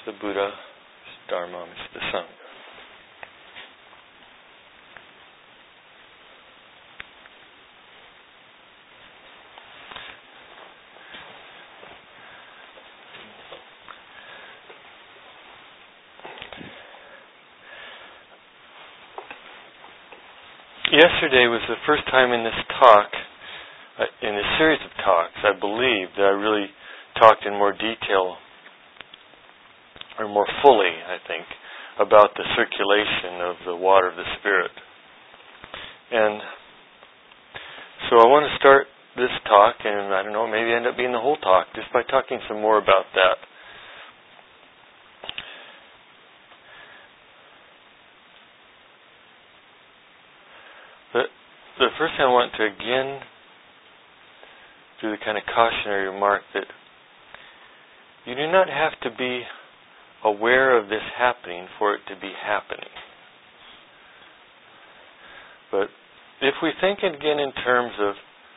the Buddha, Mr. Dharma, Mr. Sangha. Yesterday was the first time in this talk, in a series of talks, I believe, that I really talked in more detail, or more fully, I think, about the circulation of the water of the Spirit. And so I want to start this talk, and I don't know, maybe end up being the whole talk, just by talking some more about that. The first thing I want to again do the kind of cautionary remark that you do not have to be aware of this happening for it to be happening. But if we think again in terms of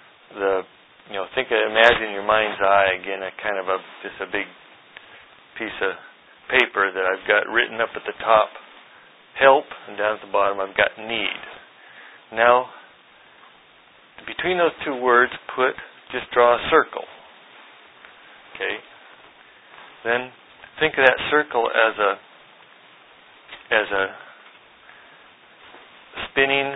imagine in your mind's eye again just a big piece of paper that I've got written up at the top, help, and down at the bottom I've got need. Now, between those two words, just draw a circle. Okay? Then think of that circle as a spinning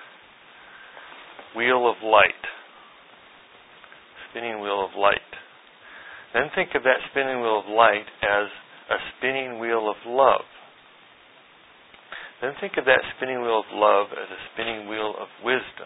wheel of light. Spinning wheel of light. Then think of that spinning wheel of light as a spinning wheel of love. Then think of that spinning wheel of love as a spinning wheel of wisdom.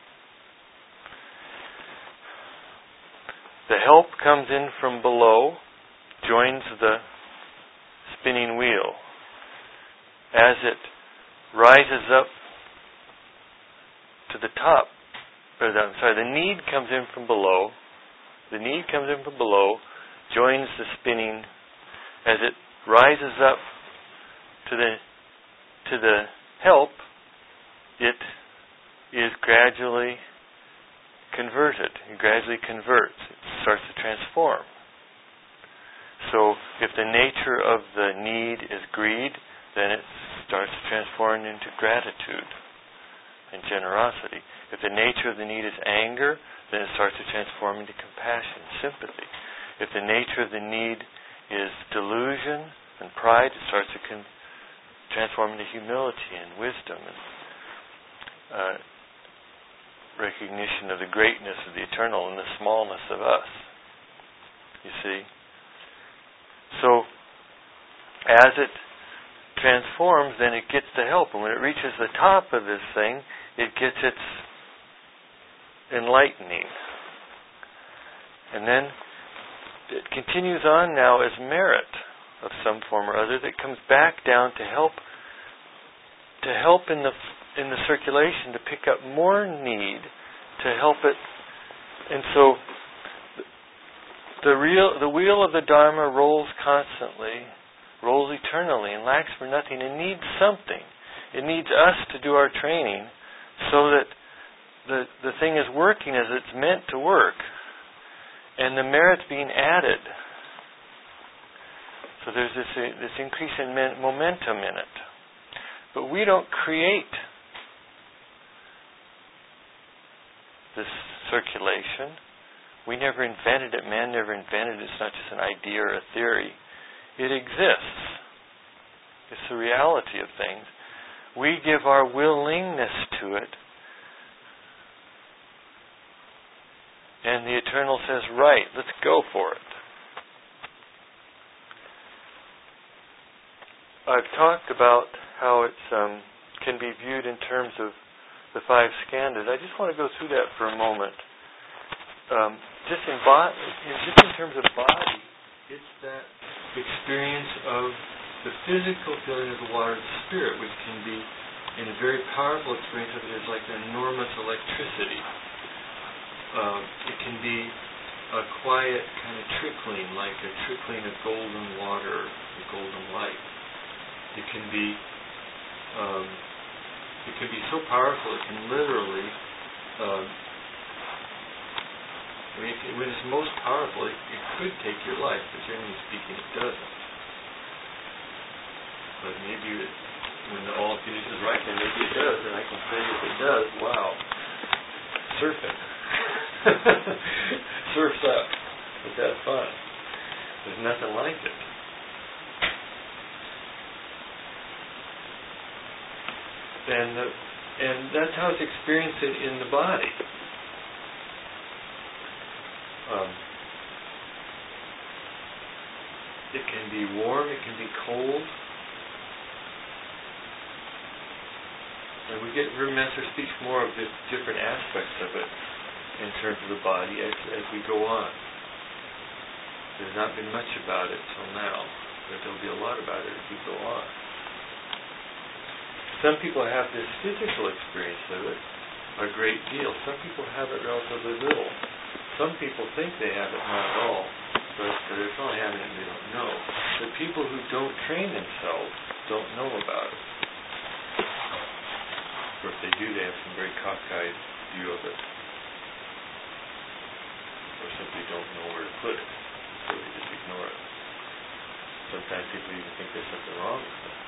The help comes in from below, joins the spinning wheel. As it rises up to the top, the need comes in from below. The need comes in from below, joins the spinning. As it rises up to the help, it is gradually converted. It gradually converts. It starts to transform. So if the nature of the need is greed, then it starts to transform into gratitude and generosity. If the nature of the need is anger, then it starts to transform into compassion, sympathy. If the nature of the need is delusion and pride, it starts to transform into humility and wisdom and recognition of the greatness of the eternal and the smallness of us. You see? So, as it transforms, then it gets the help. And when it reaches the top of this thing, it gets its enlightening. And then it continues on now as merit of some form or other that comes back down to help in the circulation, to pick up more need, to help it. And so the wheel of the Dharma rolls constantly, rolls eternally, and lacks for nothing. It needs something. It needs us to do our training so that the thing is working as it's meant to work, and the merit's being added. So there's this increase in momentum in it. But we don't create this circulation. We never invented it. Man never invented it. It's not just an idea or a theory. It exists. It's the reality of things. We give our willingness to it. And the Eternal says, right, let's go for it. I've talked about how it can be viewed in terms of the 5 skandhas. I just want to go through that for a moment. Just in terms of body, it's that experience of the physical feeling of the water of the Spirit, which can be, in a very powerful experience of it, is like an enormous electricity. It can be a quiet kind of trickling, like a trickling of golden water, or golden light. It can be so powerful it can literally, when it's most powerful, it could take your life, but generally speaking, it doesn't. maybe when all conditions are right, then maybe it does, and I can say if it does, wow, surf it. Surf's up. But that's fun. There's nothing like it. And that's how it's experienced in the body. It can be warm, it can be cold. And we hear Master speaks more of the different aspects of it in terms of the body as we go on. There's not been much about it till now, but there'll be a lot about it as we go on. Some people have this physical experience of it a great deal. Some people have it relatively little. Some people think they have it not at all, but they're only having it they don't know. The people who don't train themselves don't know about it. Or if they do, they have some very cockeyed view of it. Or simply don't know where to put it, so they just ignore it. Sometimes people even think there's something wrong with it.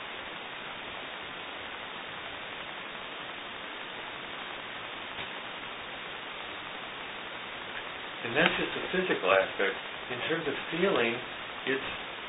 And that's just the physical aspect. In terms of feeling, it's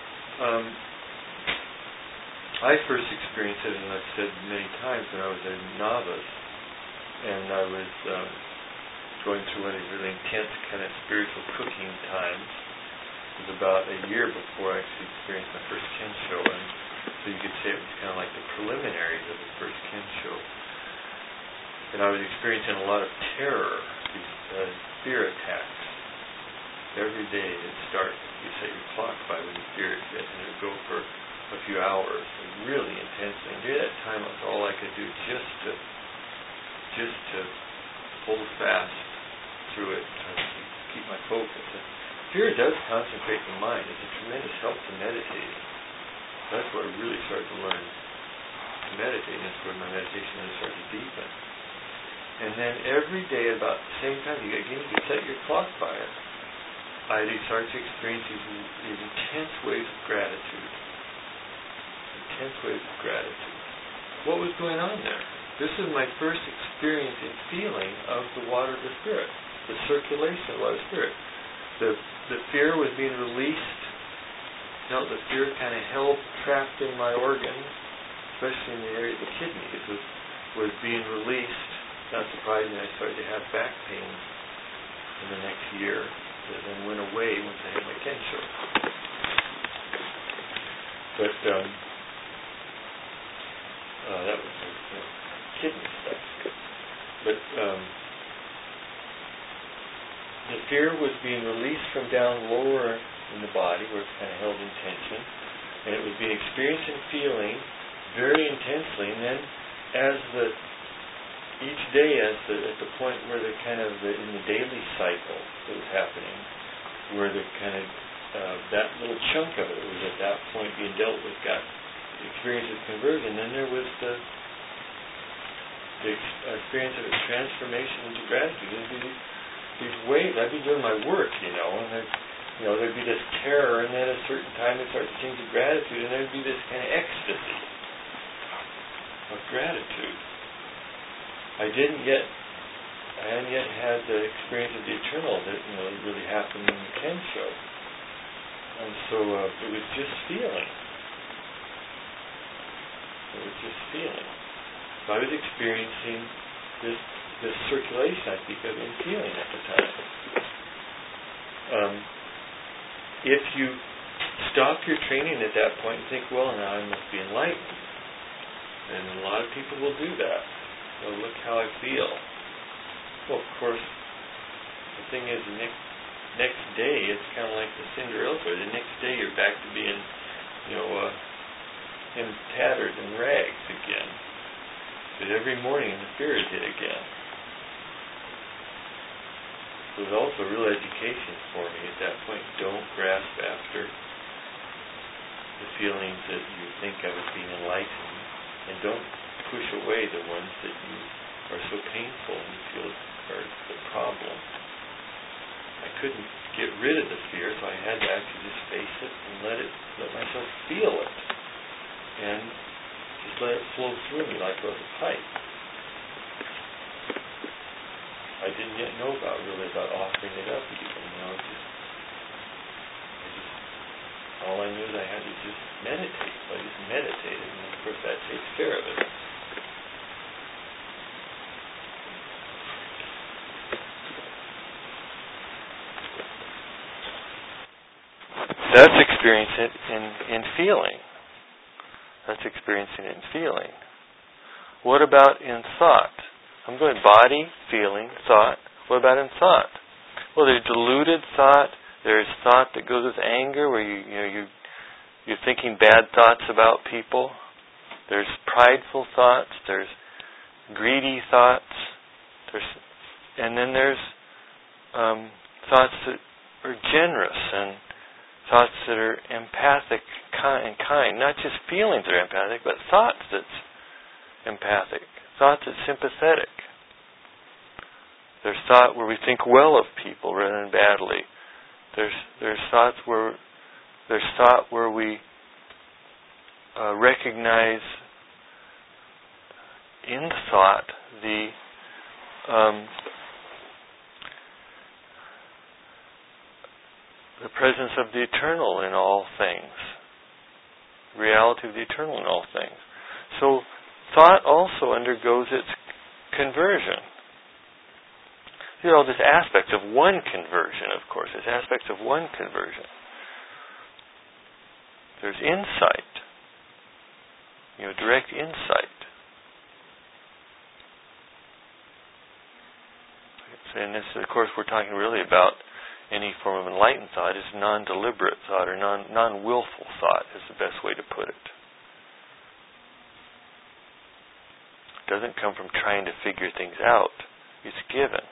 I first experienced it, and I've said many times, when I was a novice, and I was going through one of these really intense kind of spiritual cooking times. It was about a year before I actually experienced my first Kensho, and so you could say it was kind of like the preliminaries of the first Kensho. And I was experiencing a lot of terror, these fear attacks. Every day it'd start, you set your clock by when you fear it hit, and it would go for a few hours, really intensely. And during that time, it was all I could do just to hold fast through it, trying to keep my focus. And fear does concentrate the mind. It's a tremendous help to meditating. That's where I really started to learn to meditate. That's where my meditation really started to deepen. And then every day, about the same time, you could set your clock by it. I started to experience these intense waves of gratitude. Intense waves of gratitude. What was going on there? This is my first experience in feeling of the water of the Spirit, the circulation of the water of the Spirit. The fear was being released. The fear kind of held trapped in my organs, especially in the area of the kidney. It was being released. Not surprising, I started to have back pain in the next year. That then went away once I had my Kensho. But that was kidney stuff. But the fear was being released from down lower in the body, where it's kind of held in tension, and it was being experienced and feeling very intensely. And then, each day, at the point where they're kind of in the daily cycle that was happening, where the kind of that little chunk of it was at that point being dealt with, got the experience of conversion. Then there was the experience of transformation into gratitude. There'd be these waves. I'd be doing my work, and there'd be this terror, and then at a certain time it started to change to gratitude, and there'd be this kind of ecstasy of gratitude. I hadn't yet had the experience of the eternal that really happened in the Kensho, and so it was just feeling. So I was experiencing this circulation, I speak of, in feeling at the time. If you stop your training at that point and think, well, now I must be enlightened, and a lot of people will do that. Well, look how I feel. Well, of course, the thing is, the next day, it's kind of like the Cinderella story. The next day, you're back to being, in tatters and rags again. But every morning, the fear is hit again. So it was also a real education for me at that point. Don't grasp after the feelings that you think of as being enlightened, and don't push away the ones that you are so painful and you feel are the problem. I couldn't get rid of the fear, so I had to actually just face it and let myself feel it. And Just let it flow through me like it was a pipe. I didn't yet know really about offering it up even. All I knew is I had to just meditate. So I just meditated, and of course that takes care of it. That's experiencing it in feeling. That's experiencing it in feeling. What about in thought? I'm going body, feeling, thought. What about in thought? Well, there's deluded thought. There's thought that goes with anger, where you're thinking bad thoughts about people. There's prideful thoughts. There's greedy thoughts. And then there's thoughts that are generous and thoughts that are empathic and kind. Not just feelings that are empathic, but thoughts that's empathic. Thoughts that's sympathetic. There's thought where we think well of people rather than badly. There's thought where we recognize in thought the presence of the eternal in all things, reality of the eternal in all things. So thought also undergoes its conversion. There's aspects of one conversion, of course. There's aspects of one conversion. There's insight. Direct insight. And this, of course, we're talking really about any form of enlightened thought is non-deliberate thought or non-willful thought is the best way to put it. It doesn't come from trying to figure things out. It's given.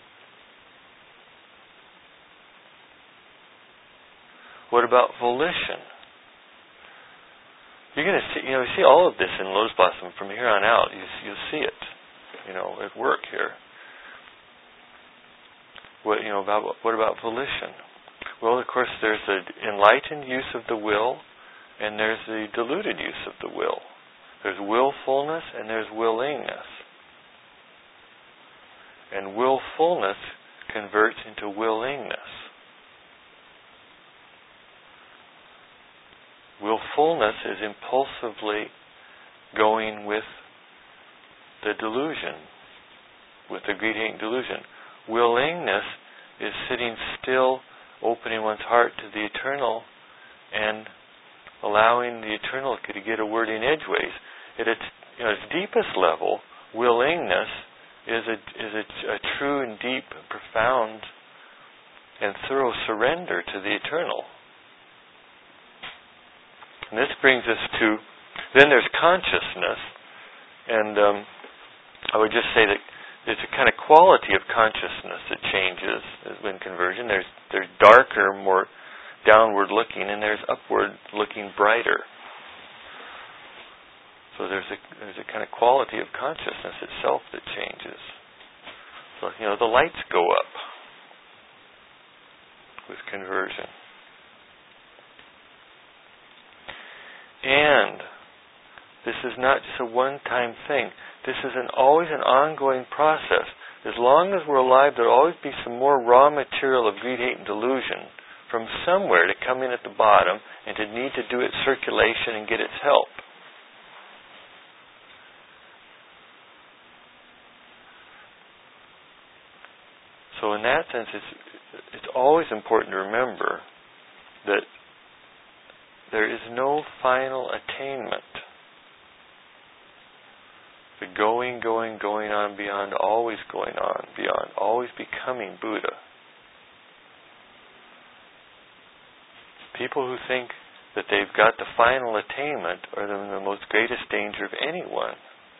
What about volition? You're going to see, see all of this in Lotus Blossom from here on out. You'll see it, at work here. What about volition? Well, of course, there's the enlightened use of the will, and there's the deluded use of the will. There's willfulness and there's willingness. And willfulness converts into willingness. Willfulness is impulsively going with the delusion, with the greed-hating delusion. Willingness is sitting still, opening one's heart to the eternal, and allowing the eternal to get a word in edgeways. At its deepest level, willingness is a true and deep, profound, and thorough surrender to the eternal. And this brings us to, then there's consciousness, and I would just say that there's a kind of quality of consciousness that changes in conversion. There's darker, more downward looking, and there's upward looking, brighter. So there's a kind of quality of consciousness itself that changes. So the lights go up with conversion. And this is not just a one-time thing. This is always an ongoing process. As long as we're alive, there will always be some more raw material of greed, hate, and delusion from somewhere to come in at the bottom and to need to do its circulation and get its help. So in that sense, it's always important to remember that there is no final attainment. The going on beyond, always going on beyond, always becoming Buddha. People who think that they've got the final attainment are in the most greatest danger of anyone.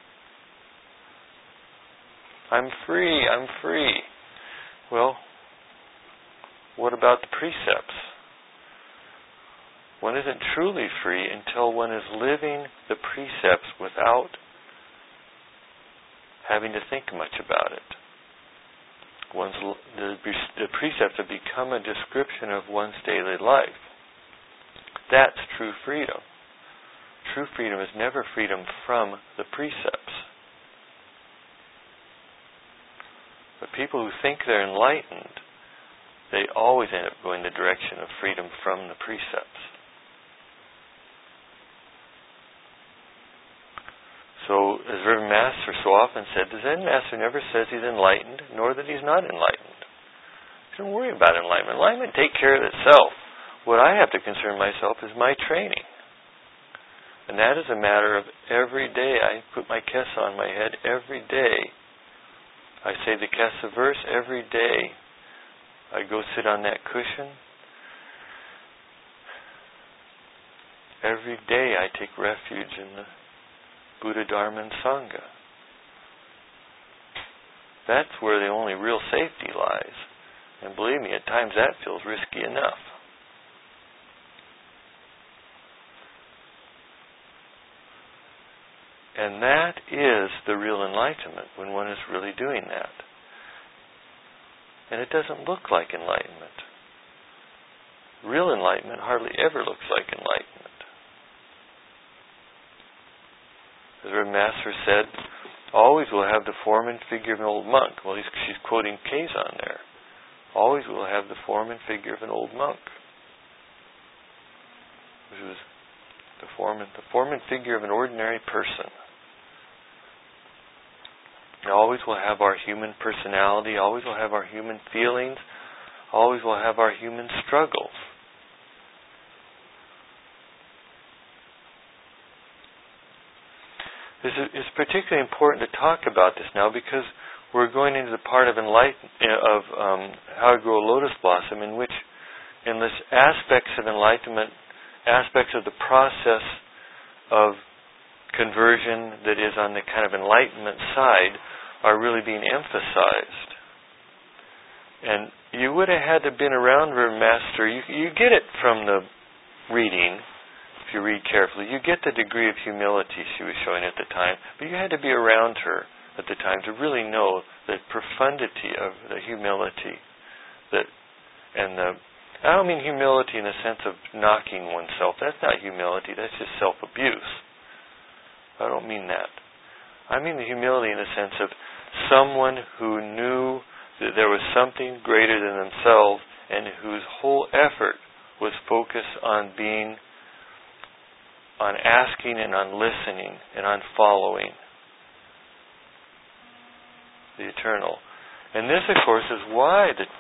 I'm free. Well, what about the precepts? One isn't truly free until one is living the precepts without having to think much about it. The precepts have become a description of one's daily life. That's true freedom. true freedom is never freedom from the precepts. But people who think they're enlightened, they always end up going the direction of freedom from the precepts. So, as Reverend Master so often said, the Zen Master never says he's enlightened, nor that he's not enlightened. Don't worry about enlightenment. Enlightenment take care of itself. What I have to concern myself is my training. And that is a matter of every day. I put my Kesa on my head every day. I say the Kesa verse every day. I go sit on that cushion. Every day I take refuge in the Buddha, Dharma, and Sangha. That's where the only real safety lies. And believe me, at times that feels risky enough. And that is the real enlightenment, when one is really doing that. And it doesn't look like enlightenment. Real enlightenment hardly ever looks like enlightenment. As our Master said, always will have the form and figure of an old monk. Well, she's quoting Kazan there. Always will have the form and figure of an old monk. Which is the form and figure of an ordinary person. Always will have our human personality, always will have our human feelings, always will have our human struggles. It's particularly important to talk about this now because we're going into the part of how to grow a lotus blossom, in which, in this aspects of enlightenment, aspects of the process of conversion that is on the kind of enlightenment side, are really being emphasized. And you would have had to have been around her, Master. You get it from the reading. If you read carefully, you get the degree of humility she was showing at the time, but you had to be around her at the time to really know the profundity of the humility. I don't mean humility in the sense of knocking oneself. That's not humility, that's just self-abuse. I don't mean that. I mean the humility in the sense of someone who knew that there was something greater than themselves and whose whole effort was focused on asking and on listening and on following the eternal. And this, of course, is why the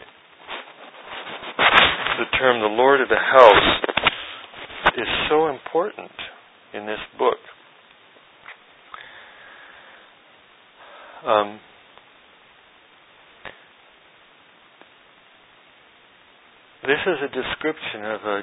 term the Lord of the House is so important in this book. This is a description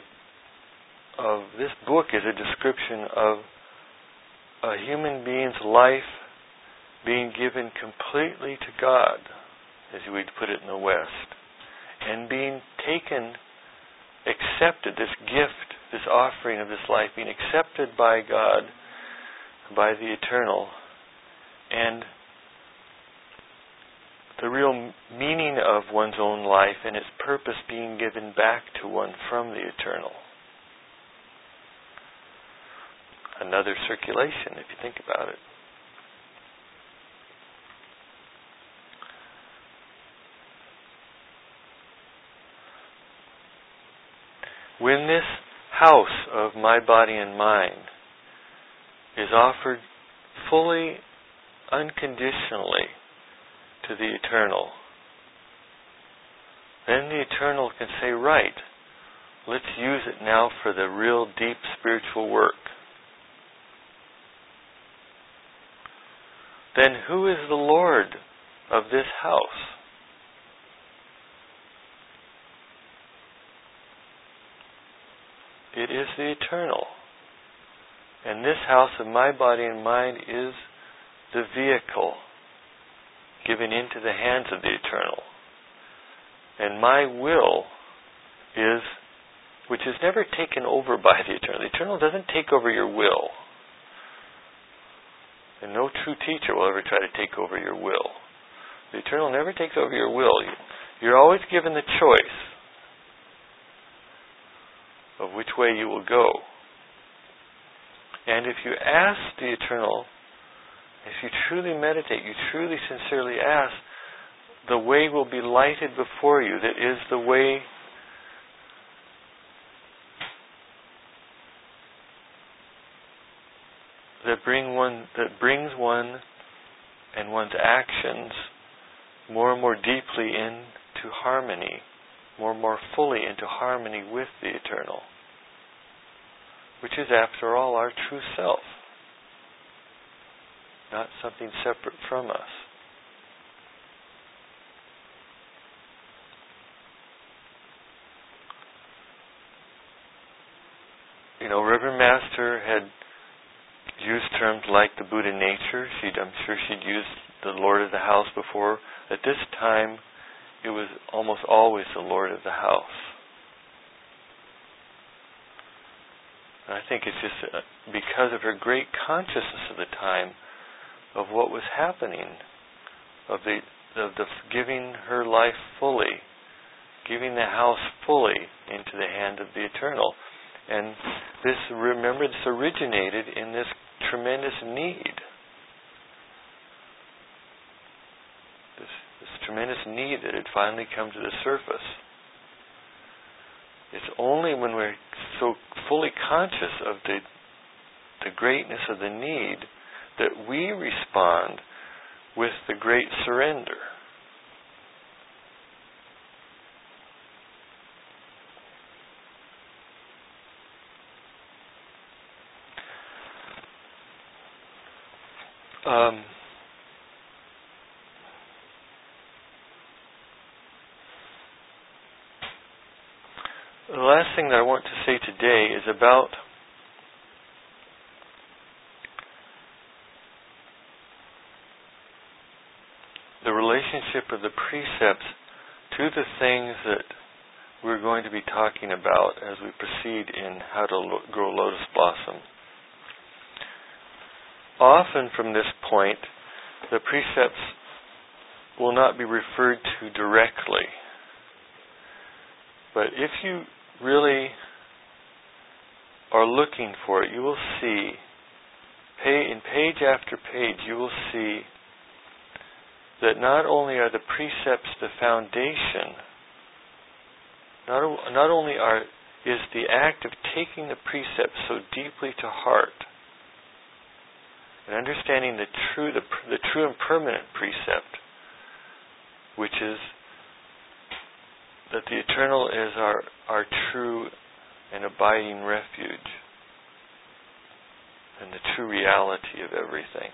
this book is a description of a human being's life being given completely to God, as we'd put it in the West, and being accepted, this gift, this offering of this life, being accepted by God, by the Eternal, and the real meaning of one's own life and its purpose being given back to one from the Eternal. Another circulation, if you think about it. When this house of my body and mind is offered fully, unconditionally to the Eternal, then the Eternal can say, right, let's use it now for the real deep spiritual work. Then who is the Lord of this house? It is the Eternal. And this house of my body and mind is the vehicle given into the hands of the Eternal. And my will is, which is never taken over by the Eternal. The Eternal doesn't take over your will. And no true teacher will ever try to take over your will. The Eternal never takes over your will. You're always given the choice of which way you will go. And if you ask the Eternal, if you truly meditate, you truly sincerely ask, the way will be lighted before you. That is the way that brings one and one's actions more and more deeply into harmony, more and more fully into harmony with the Eternal, which is, after all, our true self, not something separate from us. Reverend Master had used terms like the Buddha nature. I'm sure she'd used the Lord of the house before. At this time, it was almost always the Lord of the house. And I think it's just because of her great consciousness of the time of what was happening, of the giving her life fully, giving the house fully into the hand of the Eternal. And this originated in this tremendous need. This tremendous need that had finally come to the surface. It's only when we're so fully conscious of the greatness of the need that we respond with the great surrender. The last thing that I want to say today is about the relationship of the precepts to the things that we're going to be talking about as we proceed in How to Grow Lotus Blossom. Often from this point, the precepts will not be referred to directly. But if you really are looking for it, you will see, in page after page, you will see that not only are the precepts the foundation, not only is the act of taking the precepts so deeply to heart, and understanding the true and permanent precept, which is that the Eternal is our true and abiding refuge, and the true reality of everything.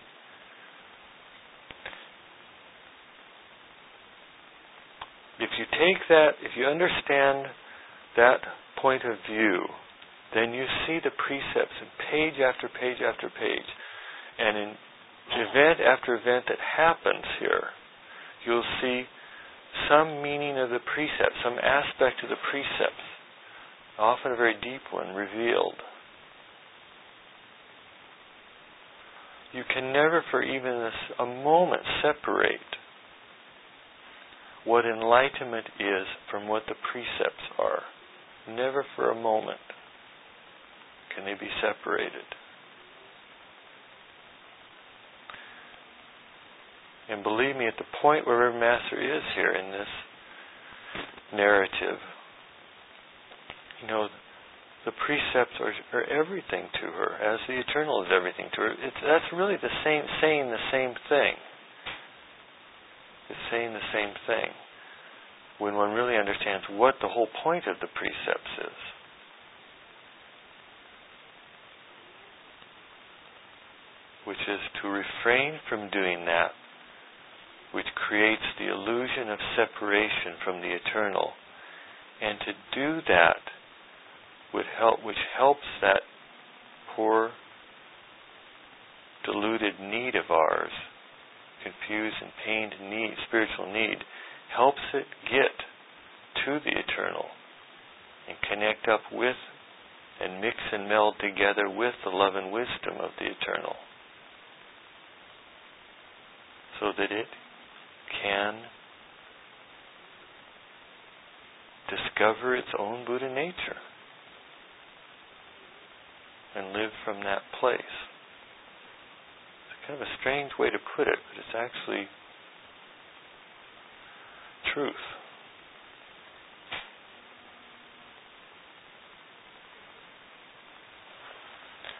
If you understand that point of view, then you see the precepts in page after page after page. And in event after event that happens here, you'll see some meaning of the precept, some aspect of the precepts, often a very deep one, revealed. You can never for even a moment separate what enlightenment is from what the precepts are. Never for a moment can they be separated. And believe me, at the point where Reverend Master is here in this narrative, the precepts are everything to her, as the Eternal is everything to her. That's really saying the same thing. It's saying the same thing when one really understands what the whole point of the precepts is. Which is to refrain from doing that which creates the illusion of separation from the Eternal, and to do that which helps that poor, deluded need of ours, confused and pained need, spiritual need, helps it get to the Eternal and connect up with and mix and meld together with the love and wisdom of the Eternal, so that it can discover its own Buddha nature. and live from that place. It's kind of a strange way to put it, but it's actually truth.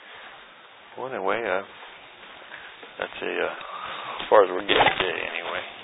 Well, in a way, that's as far as we're getting today, anyway.